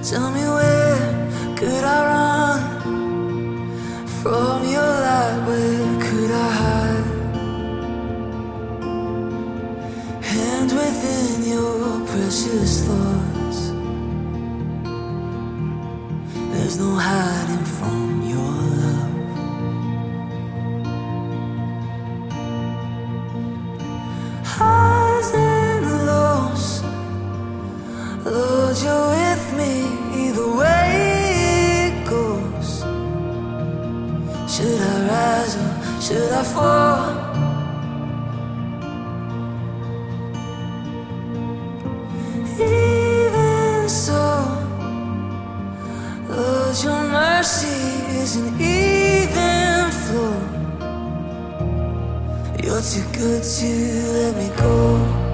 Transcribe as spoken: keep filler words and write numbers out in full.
Tell me where could I run from your light? Where could I hide? And within your precious thoughts, there's no hiding from your love. Highs and lows, Lord, you're with me either way it goes. Should I rise or should I fall? Even so, Lord, your mercy is an even flow. You're too good to let me go.